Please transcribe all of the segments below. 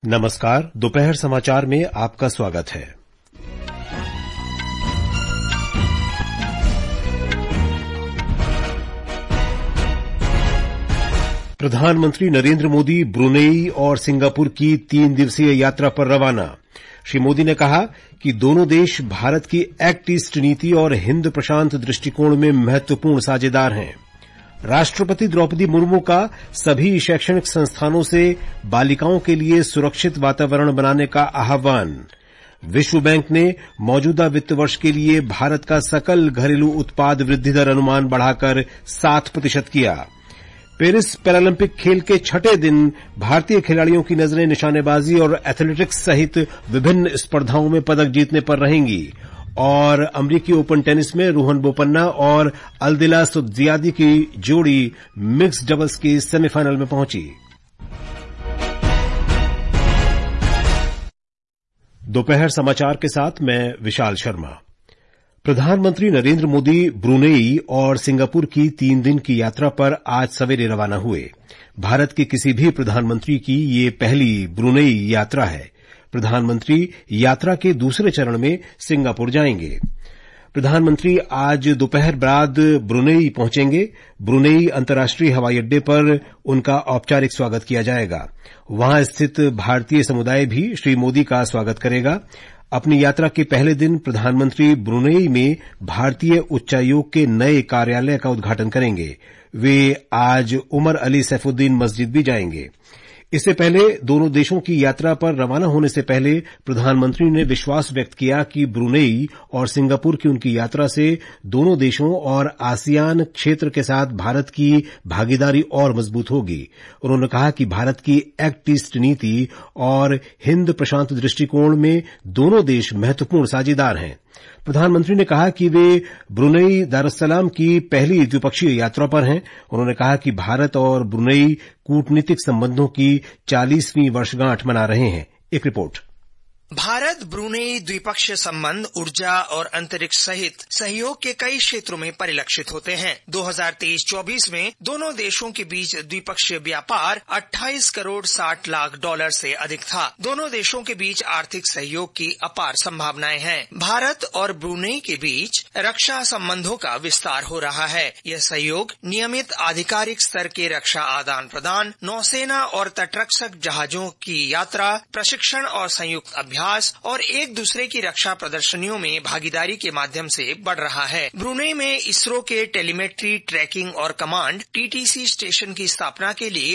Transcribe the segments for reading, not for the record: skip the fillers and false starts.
नमस्कार। दोपहर समाचार में आपका स्वागत है। प्रधानमंत्री नरेंद्र मोदी ब्रुनेई और सिंगापुर की 3 दिवसीय यात्रा पर रवाना। श्री मोदी ने कहा कि दोनों देश भारत की एक्ट ईस्ट नीति और हिंद प्रशांत दृष्टिकोण में महत्वपूर्ण साझेदार हैं। राष्ट्रपति द्रौपदी मुर्मू का सभी शैक्षणिक संस्थानों से बालिकाओं के लिए सुरक्षित वातावरण बनाने का आह्वान। विश्व बैंक ने मौजूदा वित्त वर्ष के लिए भारत का सकल घरेलू उत्पाद वृद्धि दर अनुमान बढ़ाकर 7% किया। पेरिस पैरालंपिक खेल के छठे दिन भारतीय खिलाड़ियों की नजरें निशानेबाजी और एथलेटिक्स सहित विभिन्न स्पर्धाओं में पदक जीतने पर रहेंगी। और अमरीकी ओपन टेनिस में रोहन बोपन्ना और अल्दिला सुदजियादी की जोड़ी मिक्स्ड डबल्स के सेमीफाइनल में पहुंची। दोपहर समाचार के साथ मैं विशाल शर्मा। प्रधानमंत्री नरेंद्र मोदी ब्रुनेई और सिंगापुर की 3 दिन की यात्रा पर आज सवेरे रवाना हुए। भारत के किसी भी प्रधानमंत्री की ये पहली ब्रुनेई यात्रा है। प्रधानमंत्री यात्रा के दूसरे चरण में सिंगापुर जाएंगे। प्रधानमंत्री आज दोपहर बाद ब्रुनेई पहुंचेंगे। ब्रुनेई अंतर्राष्ट्रीय हवाई अड्डे पर उनका औपचारिक स्वागत किया जाएगा। वहां स्थित भारतीय समुदाय भी श्री मोदी का स्वागत करेगा। अपनी यात्रा के पहले दिन प्रधानमंत्री ब्रुनेई में भारतीय उच्चायोग के नए कार्यालय का उद्घाटन करेंगे। वे आज उमर अली सैफुद्दीन मस्जिद भी जाएंगे। इससे पहले दोनों देशों की यात्रा पर रवाना होने से पहले प्रधानमंत्री ने विश्वास व्यक्त किया कि ब्रुनेई और सिंगापुर की उनकी यात्रा से दोनों देशों और आसियान क्षेत्र के साथ भारत की भागीदारी और मजबूत होगी। उन्होंने कहा कि भारत की एक्ट ईस्ट नीति और हिंद प्रशांत दृष्टिकोण में दोनों देश महत्वपूर्ण साझेदार हैं। प्रधानमंत्री ने कहा कि वे ब्रुनेई दारुस्सलाम की पहली द्विपक्षीय यात्रा पर हैं। उन्होंने कहा कि भारत और ब्रुनेई कूटनीतिक संबंधों की 40वीं वर्षगांठ मना रहे हैं। एक रिपोर्ट। भारत ब्रुनेई द्विपक्षीय संबंध ऊर्जा और अंतरिक्ष सहित सहयोग के कई क्षेत्रों में परिलक्षित होते हैं। 2023-24 में दोनों देशों के बीच द्विपक्षीय व्यापार 28 करोड़ 60 लाख डॉलर से अधिक था। दोनों देशों के बीच आर्थिक सहयोग की अपार संभावनाएं हैं। भारत और ब्रुनेई के बीच रक्षा संबंधों का विस्तार हो रहा है। यह सहयोग नियमित आधिकारिक स्तर के रक्षा आदान प्रदान, नौसेना और तटरक्षक जहाजों की यात्रा, प्रशिक्षण और संयुक्त अभ्यास और एक दूसरे की रक्षा प्रदर्शनियों में भागीदारी के माध्यम से बढ़ रहा है। ब्रुनेई में इसरो के टेलीमेट्री ट्रैकिंग और कमांड (TTC) स्टेशन की स्थापना के लिए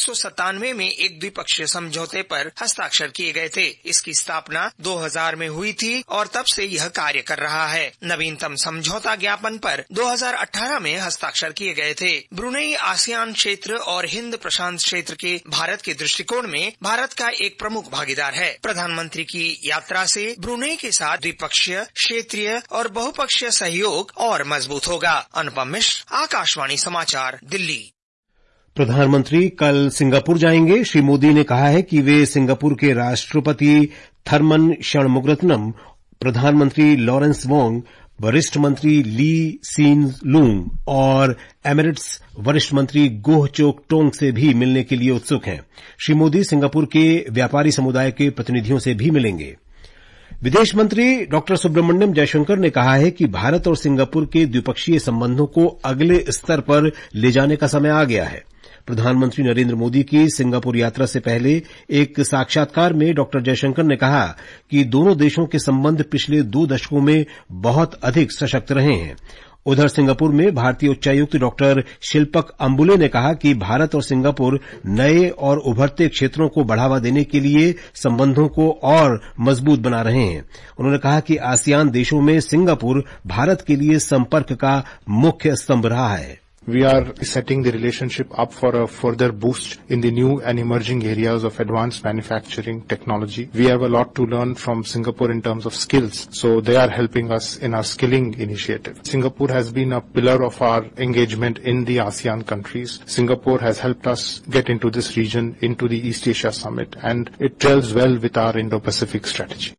1997 में एक द्विपक्षीय समझौते पर हस्ताक्षर किए गए थे। इसकी स्थापना 2000 में हुई थी और तब से यह कार्य कर रहा है। नवीनतम समझौता ज्ञापन पर 2018 में हस्ताक्षर किए गए थे। ब्रुनेई आसियान क्षेत्र और हिंद प्रशांत क्षेत्र के भारत के दृष्टिकोण में भारत का एक प्रमुख भागीदार है। प्रधानमंत्री की यात्रा से ब्रुनेई के साथ द्विपक्षीय, क्षेत्रीय और बहुपक्षीय सहयोग और मजबूत होगा। अनुपम मिश्र, आकाशवाणी समाचार, दिल्ली। प्रधानमंत्री कल सिंगापुर जाएंगे। श्री मोदी ने कहा है कि वे सिंगापुर के राष्ट्रपति थर्मन षणमुगरत्नम, प्रधानमंत्री लॉरेंस वोंग, वरिष्ठ मंत्री ली सीन लूंग और एमिरेट्स वरिष्ठ मंत्री गोह चोक टोंग से भी मिलने के लिए उत्सुक हैं। श्री मोदी सिंगापुर के व्यापारी समुदाय के प्रतिनिधियों से भी मिलेंगे। विदेश मंत्री डॉक्टर सुब्रमण्यम जयशंकर ने कहा है कि भारत और सिंगापुर के द्विपक्षीय संबंधों को अगले स्तर पर ले जाने का समय आ गया है। प्रधानमंत्री नरेंद्र मोदी की सिंगापुर यात्रा से पहले एक साक्षात्कार में डॉक्टर जयशंकर ने कहा कि दोनों देशों के संबंध पिछले 2 दशकों में बहुत अधिक सशक्त रहे हैं। उधर सिंगापुर में भारतीय उच्चायुक्त डॉक्टर शिल्पक अंबुले ने कहा कि भारत और सिंगापुर नए और उभरते क्षेत्रों को बढ़ावा देने के लिए संबंधों को और मजबूत बना रहे हैं। उन्होंने कहा कि आसियान देशों में सिंगापुर भारत के लिए संपर्क का मुख्य स्तंभ रहा है। We are setting the relationship up for a further boost in the new and emerging areas of advanced manufacturing technology. We have a lot to learn from Singapore in terms of skills, so they are helping us in our skilling initiative. Singapore has been a pillar of our engagement in the ASEAN countries. Singapore has helped us get into this region, into the East Asia Summit, and it gels well with our Indo-Pacific strategy.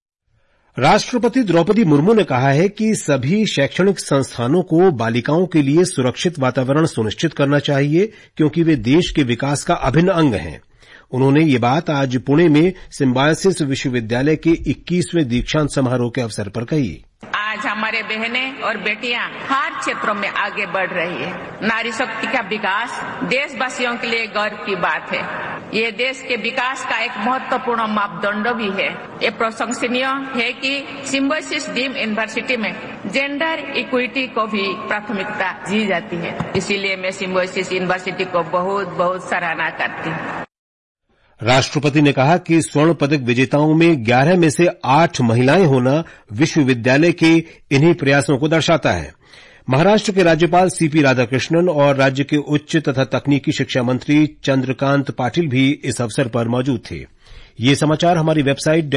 राष्ट्रपति द्रौपदी मुर्मू ने कहा है कि सभी शैक्षणिक संस्थानों को बालिकाओं के लिए सुरक्षित वातावरण सुनिश्चित करना चाहिए, क्योंकि वे देश के विकास का अभिन्न अंग हैं। उन्होंने ये बात आज पुणे में सिम्बायोसिस विश्वविद्यालय के 21वें दीक्षांत समारोह के अवसर पर कही। आज हमारे बहनें और बेटियां हर क्षेत्रों में आगे बढ़ रही है। नारी शक्ति का विकास देशवासियों के लिए गर्व की बात है। ये देश के विकास का एक महत्वपूर्ण मापदंड भी है। ये प्रशंसनीय है कि सिम्बायोसिस डीम्ड यूनिवर्सिटी में जेंडर इक्विटी को भी प्राथमिकता दी जाती है। इसीलिए मैं सिम्बायोसिस यूनिवर्सिटी को बहुत बहुत सराहना करती हूँ। राष्ट्रपति ने कहा कि स्वर्ण पदक विजेताओं में 11 में से 8 महिलाएं होना विश्वविद्यालय के इन्हीं प्रयासों को दर्शाता है। महाराष्ट्र के राज्यपाल सीपी राधाकृष्णन और राज्य के उच्च तथा तकनीकी शिक्षा मंत्री चंद्रकांत पाटिल भी इस अवसर पर मौजूद थे। ये समाचार हमारी वेबसाइट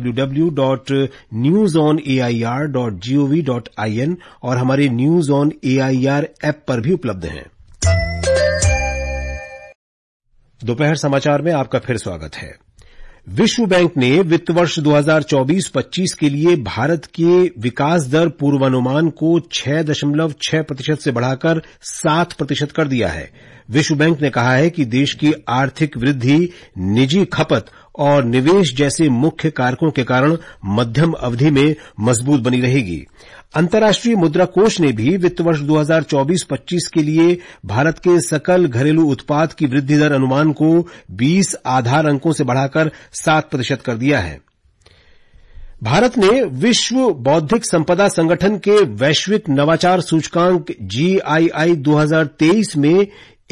www.newsonair.gov.in और हमारे न्यूज ऑन एआईआर ऐप पर भी उपलब्ध हैं। दोपहर समाचार में आपका फिर स्वागत है। विश्व बैंक ने वित्त वर्ष 2024-25 के लिए भारत के विकास दर पूर्वानुमान को 6.6% से बढ़ाकर 7% कर दिया है। विश्व बैंक ने कहा है कि देश की आर्थिक वृद्धि, निजी खपत और निवेश जैसे मुख्य कारकों के कारण मध्यम अवधि में मजबूत बनी रहेगी। अंतर्राष्ट्रीय मुद्रा कोष ने भी वित्त वर्ष 2024-25 के लिए भारत के सकल घरेलू उत्पाद की वृद्धि दर अनुमान को 20 आधार अंकों से बढ़ाकर 7% कर दिया है। भारत ने विश्व बौद्धिक संपदा संगठन के वैश्विक नवाचार सूचकांक GII 2023 में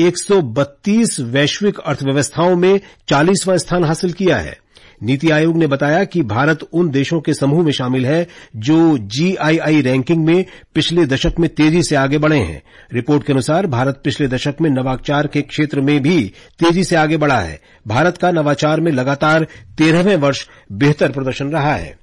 132 वैश्विक अर्थव्यवस्थाओं में 40वां स्थान हासिल किया है। नीति आयोग ने बताया कि भारत उन देशों के समूह में शामिल है जो GII रैंकिंग में पिछले दशक में तेजी से आगे बढ़े हैं। रिपोर्ट के अनुसार भारत पिछले दशक में नवाचार के क्षेत्र में भी तेजी से आगे बढ़ा है। भारत का नवाचार में लगातार 13वें वर्ष बेहतर प्रदर्शन रहा है।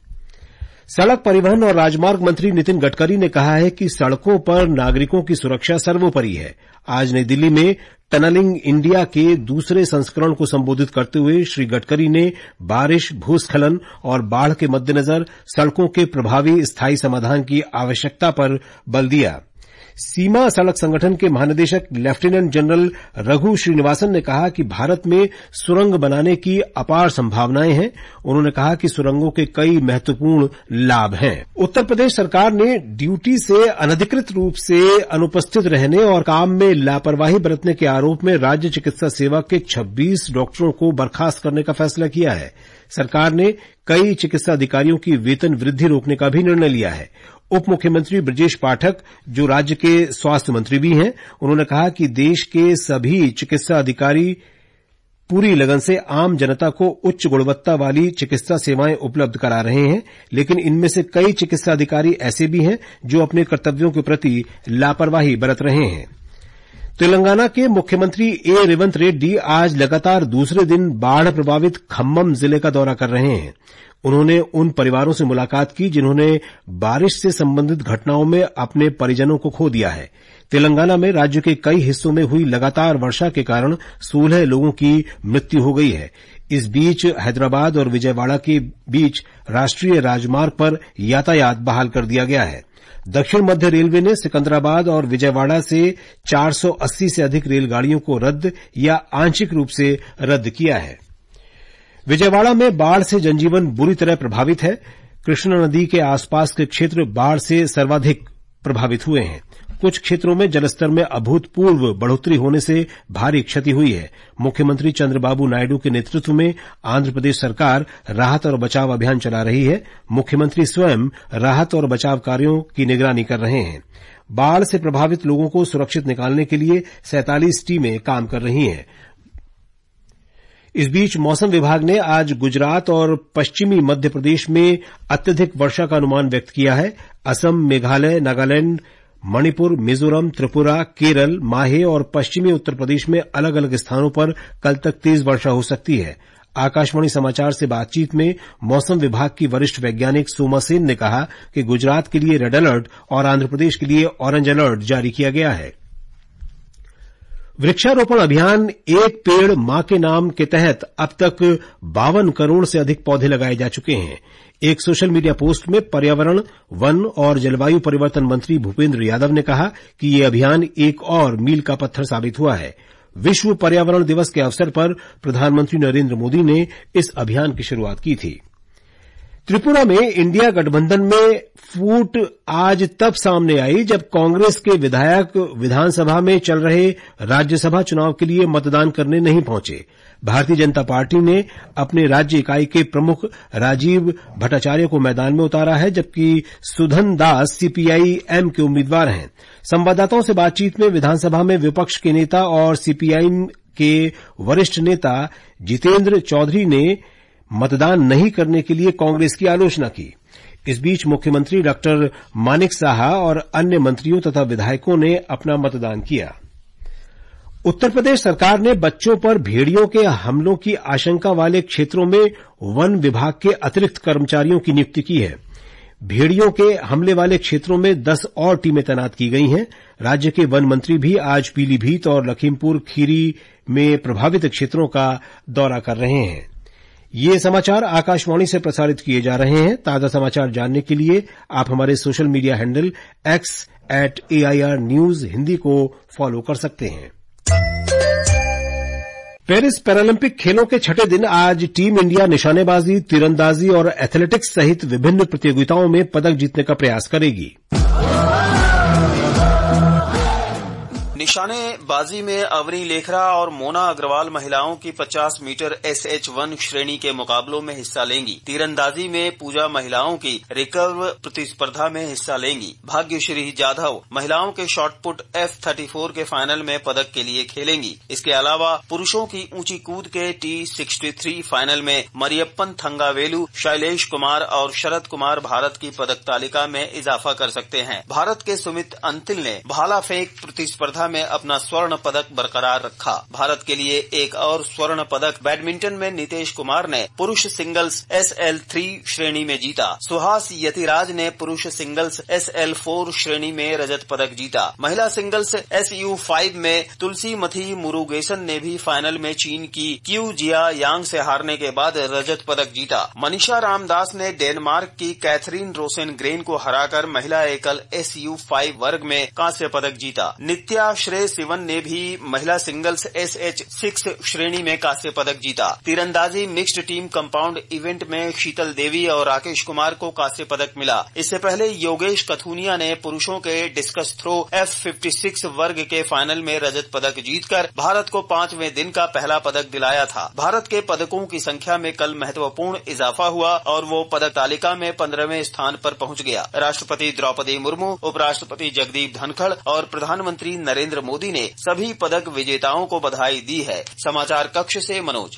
सड़क परिवहन और राजमार्ग मंत्री नितिन गडकरी ने कहा है कि सड़कों पर नागरिकों की सुरक्षा सर्वोपरि है। आज नई दिल्ली में टनलिंग इंडिया के दूसरे संस्करण को संबोधित करते हुए श्री गडकरी ने बारिश, भूस्खलन और बाढ़ के मद्देनजर सड़कों के प्रभावी स्थायी समाधान की आवश्यकता पर बल दिया। सीमा सड़क संगठन के महानिदेशक लेफ्टिनेंट जनरल रघु श्रीनिवासन ने कहा कि भारत में सुरंग बनाने की अपार संभावनाएं हैं। उन्होंने कहा कि सुरंगों के कई महत्वपूर्ण लाभ हैं। उत्तर प्रदेश सरकार ने ड्यूटी से अनधिकृत रूप से अनुपस्थित रहने और काम में लापरवाही बरतने के आरोप में राज्य चिकित्सा सेवा के 26 डॉक्टरों को बर्खास्त करने का फैसला किया है। सरकार ने कई चिकित्सा अधिकारियों की वेतन वृद्धि रोकने का भी निर्णय लिया है। उप मुख्यमंत्री ब्रजेश पाठक, जो राज्य के स्वास्थ्य मंत्री भी हैं, उन्होंने कहा कि देश के सभी चिकित्सा अधिकारी पूरी लगन से आम जनता को उच्च गुणवत्ता वाली चिकित्सा सेवाएं उपलब्ध करा रहे हैं, लेकिन इनमें से कई चिकित्सा अधिकारी ऐसे भी हैं जो अपने कर्तव्यों के प्रति लापरवाही बरत रहे हैं। तेलंगाना के मुख्यमंत्री ए रेवंत रेड्डी आज लगातार दूसरे दिन बाढ़ प्रभावित खम्मम जिले का दौरा कर रहे हैं। उन्होंने उन परिवारों से मुलाकात की जिन्होंने बारिश से संबंधित घटनाओं में अपने परिजनों को खो दिया है। तेलंगाना में राज्य के कई हिस्सों में हुई लगातार वर्षा के कारण 16 लोगों की मृत्यु हो गई है। इस बीच हैदराबाद और विजयवाड़ा के बीच राष्ट्रीय राजमार्ग पर यातायात बहाल कर दिया गया है। दक्षिण मध्य रेलवे ने सिकंदराबाद और विजयवाड़ा से 480 से अधिक रेलगाड़ियों को रद्द या आंशिक रूप से रद्द किया है। विजयवाड़ा में बाढ़ से जनजीवन बुरी तरह प्रभावित है। कृष्णा नदी के आसपास के क्षेत्र बाढ़ से सर्वाधिक प्रभावित हुए हैं। कुछ क्षेत्रों में जलस्तर में अभूतपूर्व बढ़ोतरी होने से भारी क्षति हुई है। मुख्यमंत्री चंद्रबाबू नायडू के नेतृत्व में आंध्र प्रदेश सरकार राहत और बचाव अभियान चला रही है। मुख्यमंत्री स्वयं राहत और बचाव कार्यों की निगरानी कर रहे हैं। बाढ़ से प्रभावित लोगों को सुरक्षित निकालने के लिए 47 टीमें काम कर रही हैं। इस बीच मौसम विभाग ने आज गुजरात और पश्चिमी मध्य प्रदेश में अत्यधिक वर्षा का अनुमान व्यक्त किया है। असम, मेघालय, नागालैंड, मणिपुर, मिजोरम, त्रिपुरा, केरल, माहे और पश्चिमी उत्तर प्रदेश में अलग अलग स्थानों पर कल तक तेज वर्षा हो सकती है। आकाशवाणी समाचार से बातचीत में मौसम विभाग की वरिष्ठ वैज्ञानिक सोमा सेन ने कहा कि गुजरात के लिए रेड अलर्ट और आंध्र प्रदेश के लिए ऑरेंज अलर्ट जारी किया गया है। वृक्षारोपण अभियान एक पेड़ मां के नाम के तहत अब तक 52 करोड़ से अधिक पौधे लगाए जा चुके हैं। एक सोशल मीडिया पोस्ट में पर्यावरण, वन और जलवायु परिवर्तन मंत्री भूपेंद्र यादव ने कहा कि ये अभियान एक और मील का पत्थर साबित हुआ है। विश्व पर्यावरण दिवस के अवसर पर प्रधानमंत्री नरेंद्र मोदी ने इस अभियान की शुरुआत की थी। त्रिपुरा में इंडिया गठबंधन में फूट आज तब सामने आई जब कांग्रेस के विधायक विधानसभा में चल रहे राज्यसभा चुनाव के लिए मतदान करने नहीं पहुंचे। भारतीय जनता पार्टी ने अपने राज्य इकाई के प्रमुख राजीव भट्टाचार्य को मैदान में उतारा है, जबकि सुधन दास सीपीआई-एम के उम्मीदवार हैं। संवाददाताओं से बातचीत में विधानसभा में विपक्ष के नेता और सीपीआई के वरिष्ठ नेता जितेंद्र चौधरी ने मतदान नहीं करने के लिए कांग्रेस की आलोचना की। इस बीच मुख्यमंत्री डॉक्टर मानिक साहा और अन्य मंत्रियों तथा विधायकों ने अपना मतदान किया। उत्तर प्रदेश सरकार ने बच्चों पर भेड़ियों के हमलों की आशंका वाले क्षेत्रों में वन विभाग के अतिरिक्त कर्मचारियों की नियुक्ति की है। भेड़ियों के हमले वाले क्षेत्रों में 10 और टीमें तैनात की गई हैं। राज्य के वन मंत्री भी आज पीलीभीत और लखीमपुर खीरी में प्रभावित क्षेत्रों का दौरा कर रहे हैं। ये समाचार आकाशवाणी से प्रसारित किए जा रहे हैं। ताजा समाचार जानने के लिए आप हमारे social media handle x@AIR News Hindi को फॉलो कर सकते हैं। पेरिस पैरालंपिक खेलों के छठे दिन आज टीम इंडिया निशानेबाजी, तीरंदाजी और एथलेटिक्स सहित विभिन्न प्रतियोगिताओं में पदक जीतने का प्रयास करेगी। निशानेबाजी में अवनी लेखरा और मोना अग्रवाल महिलाओं की 50 मीटर SH1 श्रेणी के मुकाबलों में हिस्सा लेंगी। तीरंदाजी में पूजा महिलाओं की रिकर्व प्रतिस्पर्धा में हिस्सा लेंगी। भाग्यश्री जाधव महिलाओं के शॉटपुट F34 के फाइनल में पदक के लिए खेलेंगी। इसके अलावा पुरुषों की ऊंची कूद के T63 फाइनल में मरियप्पन थंगावेलु, शैलेश कुमार और शरद कुमार भारत की पदक तालिका में इजाफा कर सकते हैं। भारत के सुमित अंतिल ने भाला फेंक प्रतिस्पर्धा में अपना स्वर्ण पदक बरकरार रखा। भारत के लिए एक और स्वर्ण पदक बैडमिंटन में नितेश कुमार ने पुरुष सिंगल्स SL3 श्रेणी में जीता। सुहास यतिराज ने पुरुष सिंगल्स SL4 श्रेणी में रजत पदक जीता। महिला सिंगल्स SU5 में तुलसी मथी मुरुगेसन ने भी फाइनल में चीन की क्यू जिया यांग से हारने के बाद रजत पदक जीता। मनीषा रामदास ने डेनमार्क की कैथरीन रोसेन ग्रेन को हराकर महिला एकल SU5 वर्ग में कांस्य पदक जीता। नित्या श्रेय सिवन ने भी महिला सिंगल्स SH6 श्रेणी में कांस्य पदक जीता। तीरंदाजी मिक्स्ड टीम कंपाउंड इवेंट में शीतल देवी और राकेश कुमार को कांस्य पदक मिला। इससे पहले योगेश कथुनिया ने पुरुषों के डिस्कस थ्रो F56 वर्ग के फाइनल में रजत पदक जीतकर भारत को 5वें दिन का पहला पदक दिलाया था। भारत के पदकों की संख्या में कल महत्वपूर्ण इजाफा हुआ और वो पदक तालिका में 15वें स्थान पर पहुंच गया। राष्ट्रपति द्रौपदी मुर्मू, उपराष्ट्रपति जगदीप धनखड़ और प्रधानमंत्री नरेंद्र मोदी ने सभी पदक विजेताओं को बधाई दी है। समाचार कक्ष से मनोज।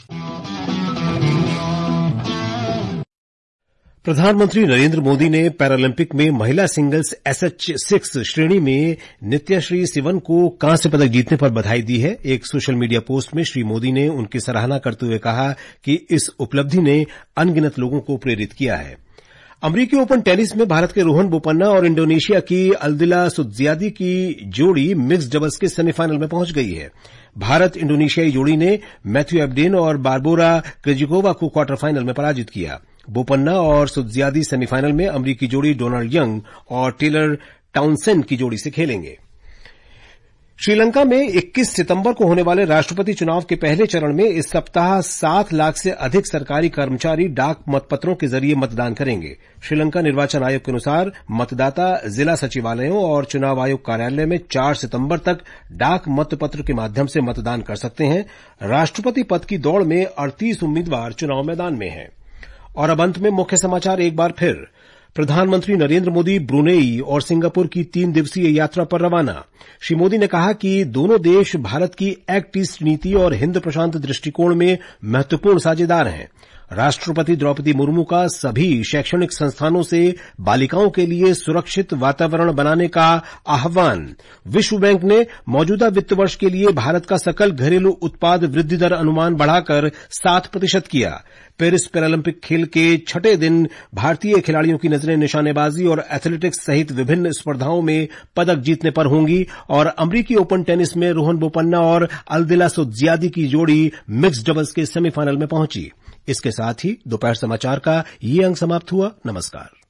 प्रधानमंत्री नरेंद्र मोदी ने पैरालंपिक में महिला सिंगल्स SH6 श्रेणी में नित्याश्री सिवन को कांस्य पदक जीतने पर बधाई दी है। एक सोशल मीडिया पोस्ट में श्री मोदी ने उनकी सराहना करते हुए कहा कि इस उपलब्धि ने अनगिनत लोगों को प्रेरित किया है। अमरीकी ओपन टेनिस में भारत के रोहन बोपन्ना और इंडोनेशिया की अल्दिला सुज्जियादी की जोड़ी मिक्स्ड डबल्स के सेमीफाइनल में पहुंच गई है। भारत इंडोनेशियाई जोड़ी ने मैथ्यू एबडेन और बारबोरा क्रेजिकोवा को क्वार्टर फाइनल में पराजित किया। बोपन्ना और सुज्जियादी सेमीफाइनल में अमरीकी जोड़ी डोनाल्ड यंग और टेलर टाउनसेंड की जोड़ी से खेलेंगे। श्रीलंका में 21 सितंबर को होने वाले राष्ट्रपति चुनाव के पहले चरण में इस सप्ताह 7 लाख से अधिक सरकारी कर्मचारी डाक मतपत्रों के जरिए मतदान करेंगे। श्रीलंका निर्वाचन आयोग के अनुसार मतदाता जिला सचिवालयों और चुनाव आयोग कार्यालय में 4 सितंबर तक डाक मतपत्र के माध्यम से मतदान कर सकते हैं। राष्ट्रपति पद की दौड़ में 38 उम्मीदवार चुनाव मैदान में हैं। और अब अंत में मुख्य समाचार एक बार फिर। प्रधानमंत्री नरेंद्र मोदी ब्रुनेई और सिंगापुर की 3 दिवसीय यात्रा पर रवाना। श्री मोदी ने कहा कि दोनों देश भारत की एक्ट ईस्ट नीति और हिंद प्रशांत दृष्टिकोण में महत्वपूर्ण साझेदार हैं। राष्ट्रपति द्रौपदी मुर्मू का सभी शैक्षणिक संस्थानों से बालिकाओं के लिए सुरक्षित वातावरण बनाने का आह्वान। विश्व बैंक ने मौजूदा वित्त वर्ष के लिए भारत का सकल घरेलू उत्पाद वृद्धि दर अनुमान बढ़ाकर 7% किया। पेरिस पैरालंपिक खेल के छठे दिन भारतीय खिलाड़ियों की नजरें निशानेबाजी और एथलेटिक्स सहित विभिन्न स्पर्धाओं में पदक जीतने पर होंगी। और अमरीकी ओपन टेनिस में रोहन बोपन्ना और अल्दिला सुज्जियादी की जोड़ी मिक्स्ड डबल्स के सेमीफाइनल में पहुंची। इसके साथ ही दोपहर समाचार का ये अंक समाप्त हुआ। नमस्कार।